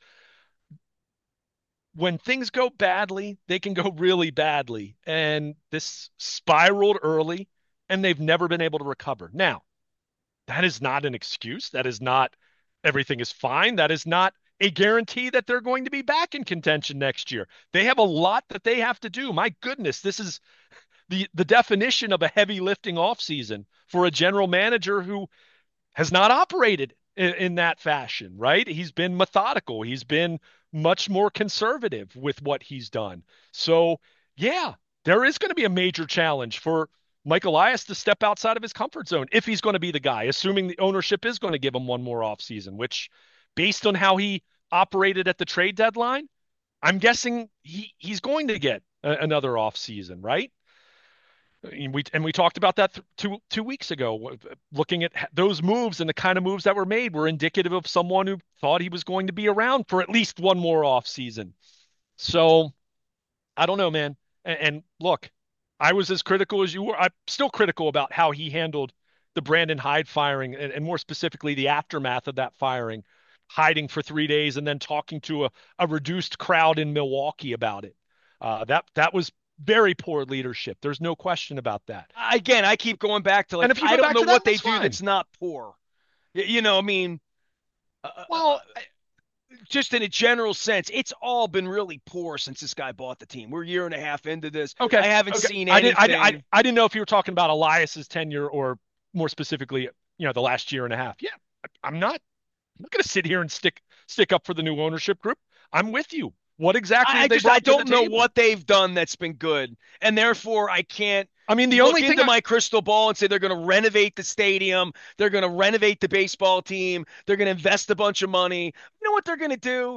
When things go badly, they can go really badly. And this spiraled early, and they've never been able to recover. Now, that is not an excuse. That is not everything is fine. That is not a guarantee that they're going to be back in contention next year. They have a lot that they have to do. My goodness, this is the definition of a heavy lifting offseason for a general manager who has not operated in that fashion, right? He's been methodical. He's been much more conservative with what he's done. So, yeah, there is going to be a major challenge for Mike Elias to step outside of his comfort zone if he's going to be the guy, assuming the ownership is going to give him one more offseason, which, based on how he operated at the trade deadline, I'm guessing he's going to get another offseason, right? We talked about that 2 weeks ago. Looking at those moves and the kind of moves that were made were indicative of someone who thought he was going to be around for at least one more off season. So I don't know, man. And look, I was as critical as you were. I'm still critical about how he handled the Brandon Hyde firing, and more specifically the aftermath of that firing, hiding for 3 days and then talking to a reduced crowd in Milwaukee about it. That was very poor leadership. There's no question about that. Again, I keep going back to And like if you I go don't back know to that, what they that's do fine. that's not poor. I mean, uh, uh, uh, Well, just in a general sense, it's all been really poor since this guy bought the team. We're a year and a half into this. okay, I haven't okay. seen I anything. I didn't know if you were talking about Elias's tenure or more specifically, the last year and a half. Yeah, I'm not. I'm not going to sit here and stick up for the new ownership group. I'm with you. What exactly I have they just I brought to the don't know table? what they've done that's been good, and therefore I can't I mean, the look only thing into my crystal ball and say they're going to renovate the stadium, they're going to renovate the baseball team, they're going to invest a bunch of money. You know what they're going to do?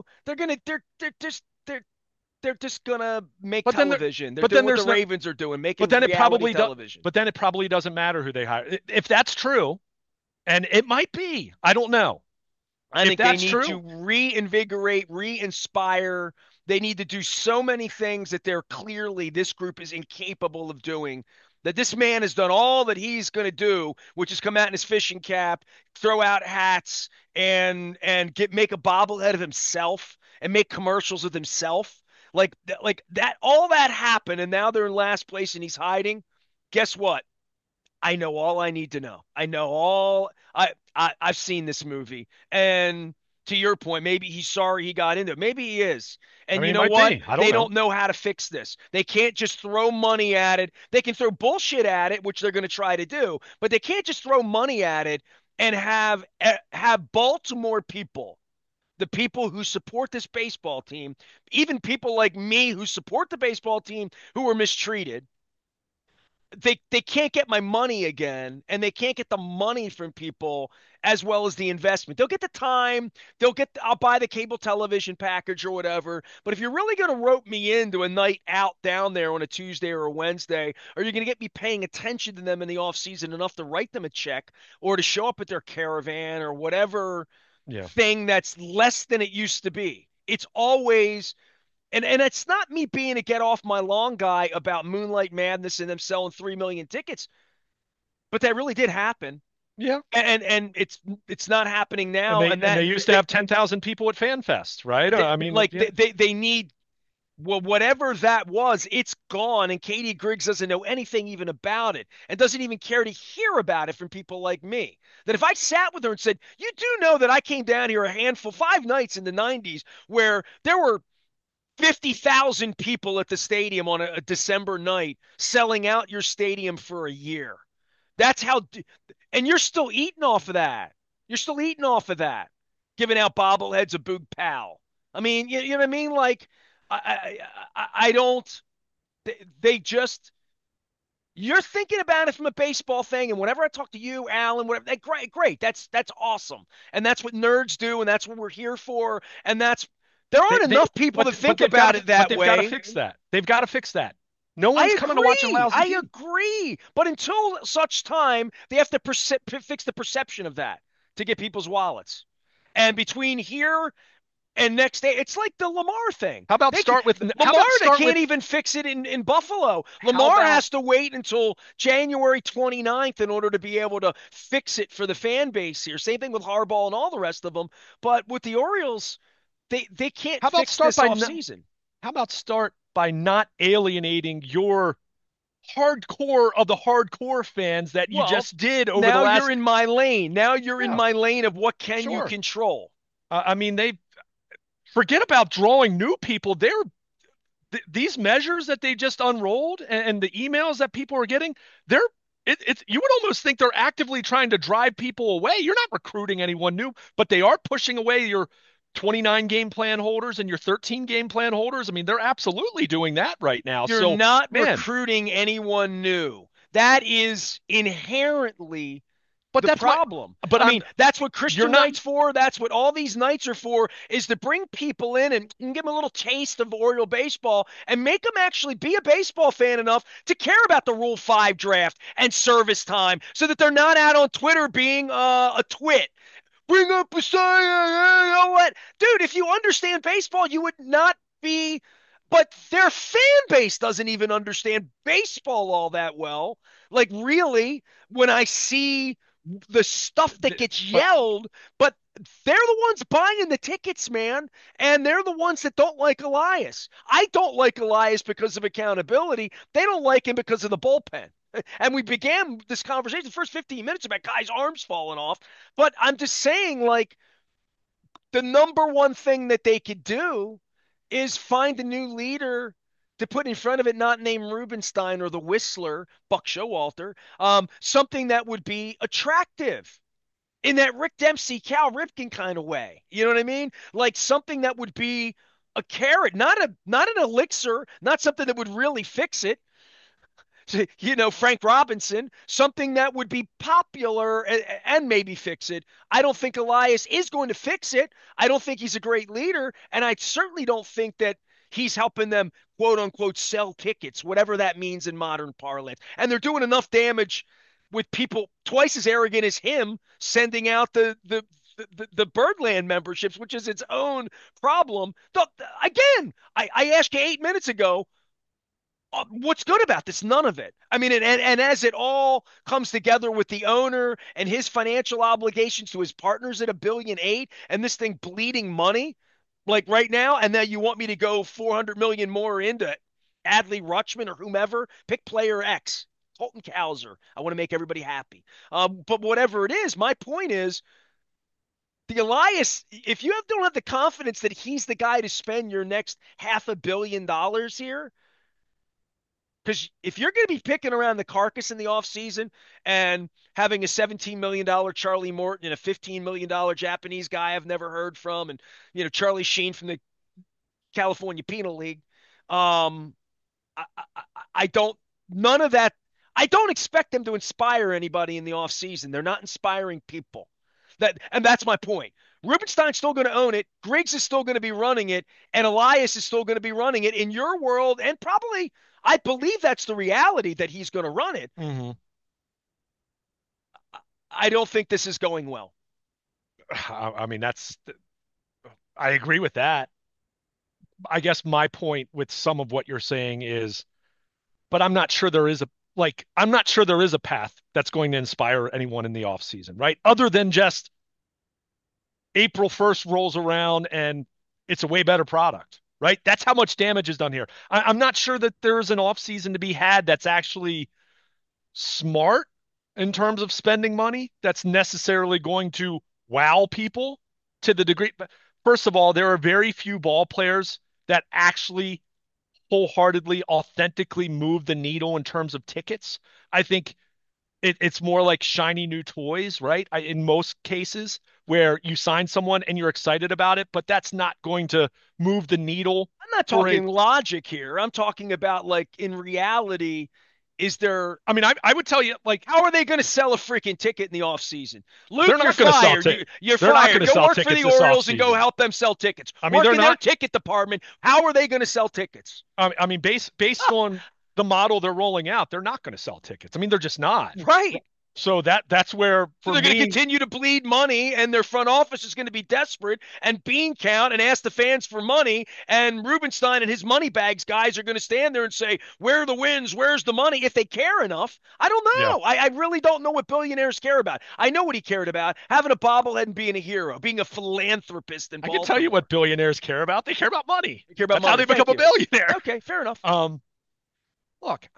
They're just going to make but then there, television. They're but doing then what the there's no, Ravens are doing, but making then it reality probably does, television. but then it probably doesn't matter who they hire. If that's true, and it might be, I don't know. I If think they that's need to true, reinvigorate, re-inspire. They need to do so many things that they're clearly this group is incapable of doing. That this man has done all that he's going to do, which is come out in his fishing cap, throw out hats, and get make a bobblehead of himself and make commercials with himself. Like that, all that happened, and now they're in last place and he's hiding. Guess what? I know all I need to know. I know all I've seen this movie. And to your point, maybe he's sorry he got into it. Maybe he is. I And mean, you it know might what? be. I don't They know. don't know how to fix this. They can't just throw money at it. They can throw bullshit at it, which they're going to try to do, but they can't just throw money at it and have Baltimore people, the people who support this baseball team, even people like me who support the baseball team who were mistreated, they can't get my money again, and they can't get the money from people as well as the investment. They'll get the time, I'll buy the cable television package or whatever, but if you're really going to rope me into a night out down there on a Tuesday or a Wednesday, or you're going to get me paying attention to them in the off season enough to write them a check or to show up at their caravan or whatever Yeah. thing that's less than it used to be, it's always, and it's not me being a get off my lawn guy about Moonlight Madness and them selling 3 million tickets, but that really did happen. Yeah. And it's not happening And now. they And and that they used to they, have 10,000 people at FanFest, right? they I mean, like yeah. they need, well, whatever that was, it's gone. And Katie Griggs doesn't know anything even about it and doesn't even care to hear about it from people like me. That if I sat with her and said, you do know that I came down here a handful, 5 nights in the 90s where there were 50,000 people at the stadium on a December night, selling out your stadium for a year. That's how, and you're still eating off of that. You're still eating off of that, giving out bobbleheads of Boog Powell. I mean, you know what I mean? Like, I don't, they just, you're thinking about it from a baseball thing. And whenever I talk to you, Alan, whatever, great, great. That's awesome. And that's what nerds do. And that's what we're here for. And there They, aren't they enough people but that but think about it but that they've got to way. fix that. They've got to fix that. No one's I coming to watch a agree. lousy I team. agree. But until such time, they have to fix the perception of that to get people's wallets. And between here and next day, it's like the Lamar thing. How about They start with how Lamar, about they start can't with even fix it in Buffalo. how Lamar about has to wait until January 29th in order to be able to fix it for the fan base here. Same thing with Harbaugh and all the rest of them. But with the Orioles, they can't how about fix start this by off no, season. how about start by not alienating your hardcore of the hardcore fans that you Well, just did over the now you're last. in my lane. Now you're in Yeah, my lane of what can you sure. control. I mean, they forget about drawing new people. These measures that they just unrolled and the emails that people are getting, they're it's you would almost think they're actively trying to drive people away. You're not recruiting anyone new, but they are pushing away your 29 game plan holders and your 13 game plan holders. I mean, they're absolutely doing that right now. You're So, not man, recruiting anyone new. That is inherently But the that's my problem. But I mean, that's what you're Christian not. Night's for. That's what all these nights are for, is to bring people in and give them a little taste of Oriole baseball and make them actually be a baseball fan enough to care about the Rule 5 draft and service time so that they're not out on Twitter being a twit. Bring up a sign, you know what? Dude, if you understand baseball, you would not be. But their fan base doesn't even understand baseball all that well. Like, really, when I see the stuff that gets But yelled, but they're the ones buying the tickets, man. And they're the ones that don't like Elias. I don't like Elias because of accountability. They don't like him because of the bullpen. And we began this conversation the first 15 minutes about guys' arms falling off. But I'm just saying, like, the number one thing that they could do is find a new leader to put in front of it, not named Rubenstein or the Whistler, Buck Showalter, something that would be attractive in that Rick Dempsey, Cal Ripken kind of way. You know what I mean? Like something that would be a carrot, not an elixir, not something that would really fix it, Frank Robinson, something that would be popular and maybe fix it. I don't think Elias is going to fix it. I don't think he's a great leader. And I certainly don't think that he's helping them, quote unquote, sell tickets, whatever that means in modern parlance. And they're doing enough damage with people twice as arrogant as him sending out the Birdland memberships, which is its own problem. Again, I asked you 8 minutes ago, what's good about this? None of it. I mean, and as it all comes together with the owner and his financial obligations to his partners at 1.8 billion, and this thing bleeding money, like right now, and then you want me to go 400 million more into Adley Rutschman or whomever, pick player X, Colton Cowser. I want to make everybody happy. But whatever it is, my point is the Elias, if you don't have the confidence that he's the guy to spend your next $500 million here, because if you're going to be picking around the carcass in the offseason and having a $17 million Charlie Morton and a $15 million Japanese guy I've never heard from, and Charlie Sheen from the California Penal League, um, I don't none of that. I don't expect them to inspire anybody in the offseason. They're not inspiring people. That's my point. Rubenstein's still going to own it. Griggs is still going to be running it, and Elias is still going to be running it in your world, and probably I believe that's the reality that he's going to run it. mm-hmm. I don't think this is going well. I mean, I agree with that. I guess my point with some of what you're saying is, but I'm not sure there is I'm not sure there is a path that's going to inspire anyone in the off season, right? Other than just April 1st rolls around and it's a way better product, right? That's how much damage is done here. I'm not sure that there's an off season to be had that's actually smart in terms of spending money that's necessarily going to wow people to the degree. But first of all, there are very few ball players that actually wholeheartedly, authentically move the needle in terms of tickets. I think it's more like shiny new toys, right? In most cases, where you sign someone and you're excited about it, but that's not going to move the needle. I'm not talking logic here. I'm talking about, like, in reality, is there? I mean, I would tell you, like, how are they going to sell a freaking ticket in the offseason? Luke, they're you're not going to sell fired. You're they're not fired. going to Go sell work for tickets the this Orioles and go offseason. help them sell tickets. I mean, Work they're in their not. ticket department. How are they going to sell tickets? I mean, based on the model they're rolling out, they're not going to sell tickets. I mean, they're just not. Right. So that's where So for they're going to me, continue to bleed money, and their front office is going to be desperate and bean count and ask the fans for money. And Rubenstein and his money bags guys are going to stand there and say, "Where are the wins? Where's the money?" If they care enough, I don't yeah. know. I really don't know what billionaires care about. I know what he cared about: having a bobblehead and being a hero, being a philanthropist in I Baltimore. can tell you what billionaires care about. They care about money. They care about That's money. how they become a billionaire. Okay, fair enough. Look,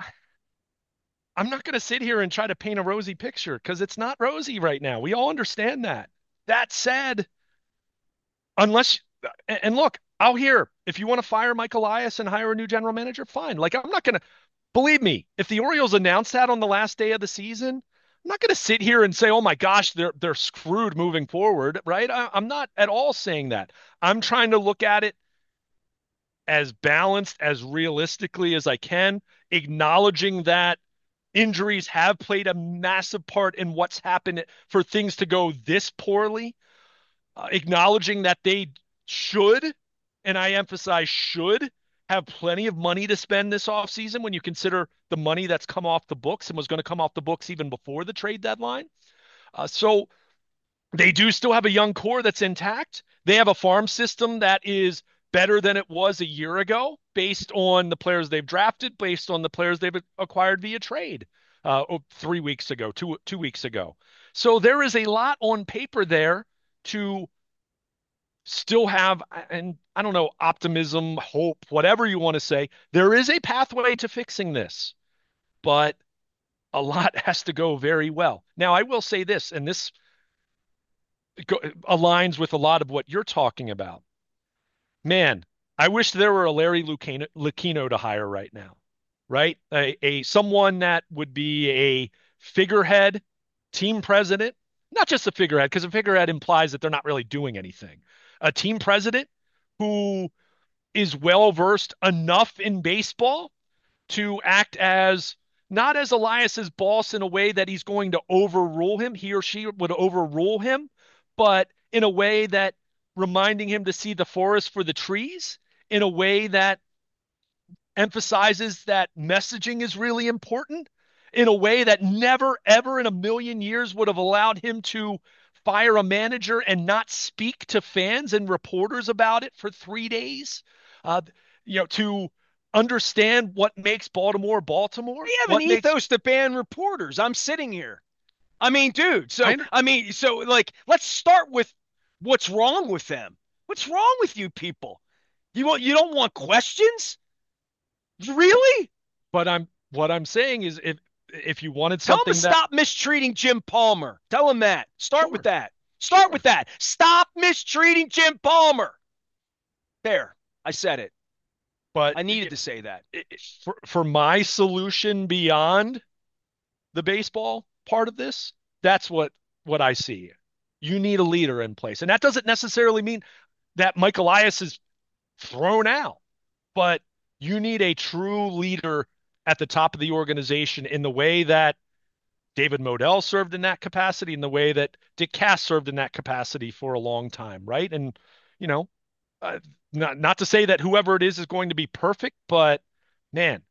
I'm not going to sit here and try to paint a rosy picture because it's not rosy right now. We all understand that. That said, unless, and look, I'll hear if you want to fire Mike Elias and hire a new general manager, fine. Like, I'm not going to, believe me, if the Orioles announce that on the last day of the season, I'm not going to sit here and say, oh my gosh, they're screwed moving forward, right? I'm not at all saying that. I'm trying to look at it as balanced, as realistically as I can, acknowledging that injuries have played a massive part in what's happened for things to go this poorly, acknowledging that they should, and I emphasize should, have plenty of money to spend this offseason when you consider the money that's come off the books and was going to come off the books even before the trade deadline. So they do still have a young core that's intact. They have a farm system that is better than it was a year ago based on the players they've drafted, based on the players they've acquired via trade 3 weeks ago, two weeks ago. So there is a lot on paper there to still have, and I don't know, optimism, hope, whatever you want to say. There is a pathway to fixing this, but a lot has to go very well. Now, I will say this, and this aligns with a lot of what you're talking about. Man, I wish there were a Larry Lucchino to hire right now, right? A someone that would be a figurehead, team president, not just a figurehead, because a figurehead implies that they're not really doing anything. A team president who is well versed enough in baseball to act as not as Elias's boss in a way that he's going to overrule him, he or she would overrule him, but in a way that reminding him to see the forest for the trees, in a way that emphasizes that messaging is really important, in a way that never, ever in a million years would have allowed him to fire a manager and not speak to fans and reporters about it for 3 days. Uh, to understand what makes Baltimore Baltimore, They have an what makes ethos to ban reporters. I'm sitting here. I mean, dude. I Like, let's start with what's wrong with them. What's wrong with you people? You don't want questions? Really? but what I'm saying is if you wanted Tell him to something that stop mistreating Jim Palmer. Tell him that. Start with sure, that. Start sure. with that. Stop mistreating Jim Palmer. There. I said it. But I needed to say that. for my solution beyond the baseball part of this, that's what I see. You need a leader in place. And that doesn't necessarily mean that Mike Elias is thrown out, but you need a true leader at the top of the organization in the way that David Modell served in that capacity, in the way that Dick Cass served in that capacity for a long time, right? And you know, uh, not to say that whoever it is going to be perfect, but man,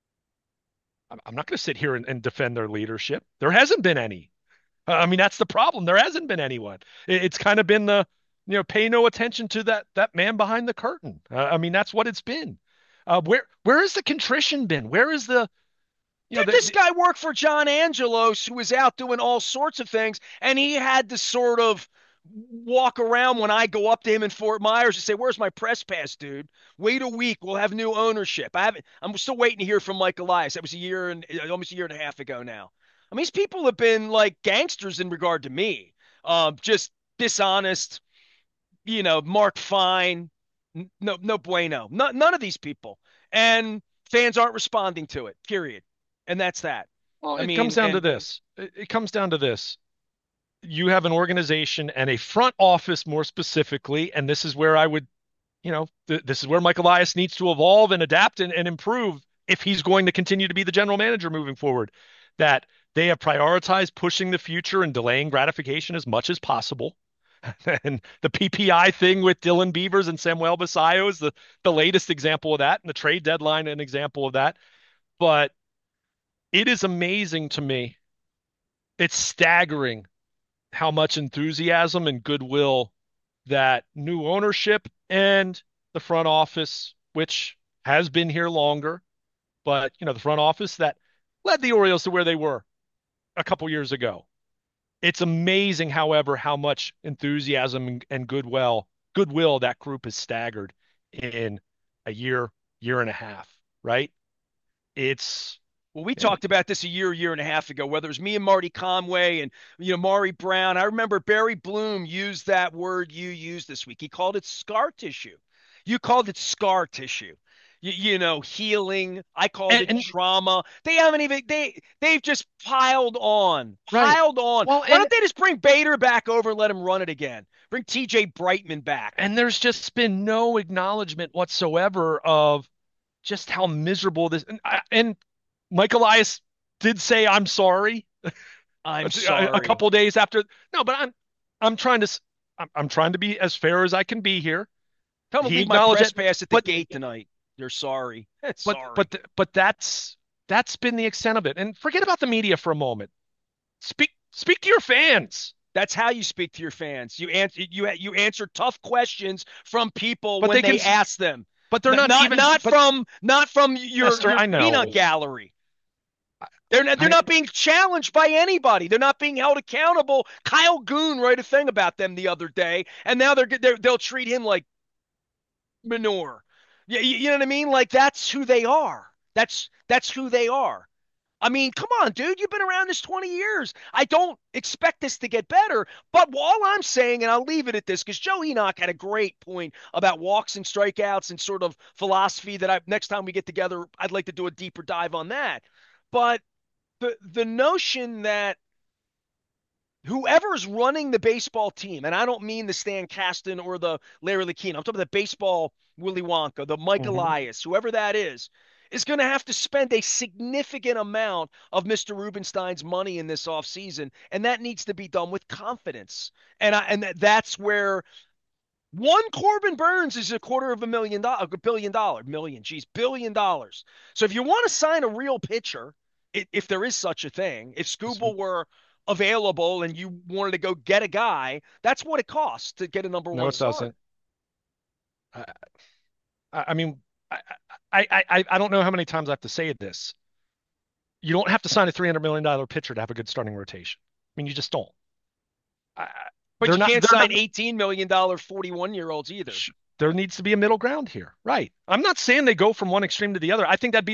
I'm not going to sit here and defend their leadership. There hasn't been any. I mean, that's the problem. There hasn't been anyone. It's kind of been the, pay no attention to that man behind the curtain. I mean, that's what it's been. Where has the contrition been? Where is the, Dude, this guy worked for John Angelos, who was out doing all sorts of things, and he had to sort of walk around when I go up to him in Fort Myers and say, "Where's my press pass, dude? Wait a week, we'll have new ownership." I'm still waiting to hear from Mike Elias. That was almost a year and a half ago now. I mean, these people have been like gangsters in regard to me. Just dishonest, Mark Fine, no bueno. None of these people. And fans aren't responding to it, period. And that's that. well, I it comes mean, down to and this. It comes down to this. You have an organization and a front office more specifically, and this is where I would, this is where Mike Elias needs to evolve and adapt and improve if he's going to continue to be the general manager moving forward. That they have prioritized pushing the future and delaying gratification as much as possible. And the PPI thing with Dylan Beavers and Samuel Basayo is the latest example of that, and the trade deadline an example of that. But it is amazing to me. It's staggering how much enthusiasm and goodwill that new ownership and the front office, which has been here longer, but the front office that led the Orioles to where they were a couple years ago. It's amazing, however, how much enthusiasm and goodwill that group has staggered in a year and a half, right? It's well, we yeah, talked about this a year and a half ago, whether it was me and Marty Conway and Maury Brown. I remember Barry Bloom used that word you used this week. He called it scar tissue. You called it scar tissue. Healing. I called it and trauma. They haven't even they've just piled on, right. piled on. Well, Why don't they just bring Bader back over and let him run it again? Bring TJ Brightman back. and there's just been no acknowledgement whatsoever of just how miserable this and Mike Elias did say I'm sorry I'm a sorry. couple days after. No, but I'm trying to I'm trying to be as fair as I can be here. Come and He leave my acknowledged press it, pass at the but gate tonight. You're sorry. but Sorry. but that's been the extent of it. And forget about the media for a moment. Speak to your fans. That's how you speak to your fans. You answer tough questions from people But when they can they ask them. but they're not even but Not from your Esther, your I peanut know. gallery. I, They're I not being challenged by anybody. They're not being held accountable. Kyle Goon wrote a thing about them the other day, and now they'll treat him like manure. Yeah, you know what I mean? Like that's who they are. That's who they are. I mean, come on, dude. You've been around this 20 years. I don't expect this to get better. But all I'm saying, and I'll leave it at this, because Joe Enoch had a great point about walks and strikeouts and sort of philosophy that next time we get together, I'd like to do a deeper dive on that. But the notion that whoever's running the baseball team, and I don't mean the Stan Kasten or the Larry Lakina, I'm talking about the baseball Willy Wonka, the Mike Mhm. Elias, whoever that is going to have to spend a significant amount of Mr. Rubenstein's money in this offseason, and that needs to be done with confidence. And that's where one Corbin Burns is $250 million, billion dollars. So if you want to sign a real pitcher, if there is such a thing, if Scooble were available and you wanted to go get a guy, that's what it costs to get a number No, one it starter. doesn't. I, I mean, I don't know how many times I have to say this. You don't have to sign a $300 million pitcher to have a good starting rotation. I mean, you just don't. I, But you can't they're sign not. $18 million 41-year-olds either. There needs to be a middle ground here, right? I'm not saying they go from one extreme to the other.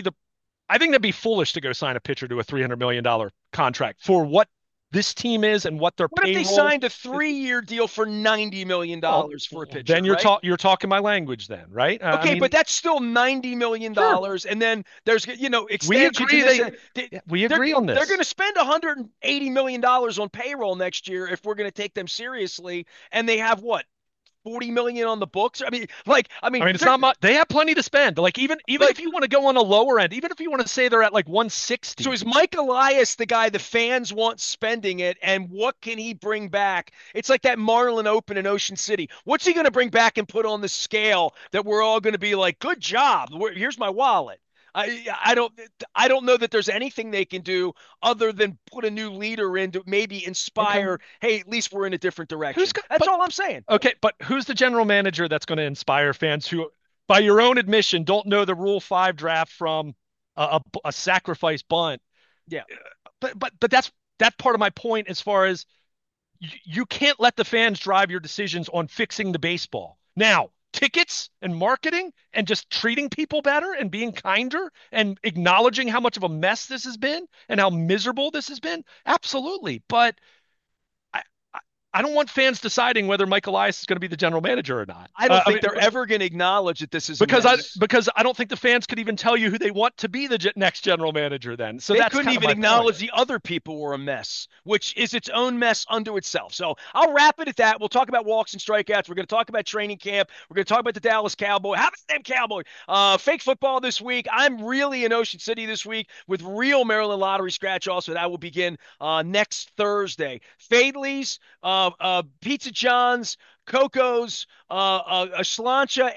I think that'd be foolish to go sign a pitcher to a $300 million contract for what this team is and what their What if they payroll. signed a 3-year deal for $90 Well, million for a pitcher, then right? you're talking my language, then, right? I Okay, but mean, that's still $90 sure, million. And then there's, we extensions and agree. this. And We they're, agree on they're going this. to spend $180 million on payroll next year if we're going to take them seriously. And they have what, 40 million on the books? I mean, it's they're not much. They have plenty to spend. Like even if like, you want to go on a lower end, even if you want to say they're at like so 160. is Mike Elias the guy the fans want spending it? And what can he bring back? It's like that Marlin Open in Ocean City. What's he going to bring back and put on the scale that we're all going to be like, good job. Here's my wallet. I don't I don't know that there's anything they can do other than put a new leader in to maybe Okay. inspire. Hey, at least we're in a different Who's direction. got, That's but all I'm saying. Okay, but who's the general manager that's going to inspire fans who, by your own admission, don't know the Rule 5 draft from a sacrifice bunt? Yeah. But that's part of my point as far as you can't let the fans drive your decisions on fixing the baseball. Now, tickets and marketing and just treating people better and being kinder and acknowledging how much of a mess this has been and how miserable this has been, absolutely. But I, I don't want fans deciding whether Mike Elias is going to be the general manager or not. I don't I think mean, they're ever going to acknowledge that this is a mess. because I don't think the fans could even tell you who they want to be the next general manager. Then, so They that's couldn't kind of even my point. acknowledge the other people were a mess, which is its own mess unto itself. So I'll wrap it at that. We'll talk about walks and strikeouts. We're going to talk about training camp. We're going to talk about the Dallas Cowboy. How about them Cowboy? Fake football this week. I'm really in Ocean City this week with real Maryland Lottery scratch off. So that will begin next Thursday. Fadley's, Pizza John's, Coco's, Slancha,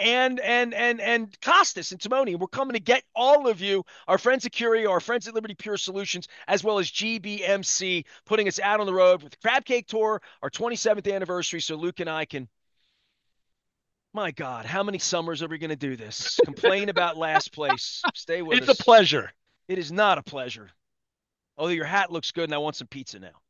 and Costas and Timoni. We're coming to get all of you, our friends at Curio, our friends at Liberty Pure Solutions, as well as GBMC, putting us out on the road with the Crab Cake Tour, our 27th anniversary, so Luke and I can. My God, how many summers are we going to do this? Complain about last place. Stay with It's a us. pleasure. It is not a pleasure. Although your hat looks good and I want some pizza now.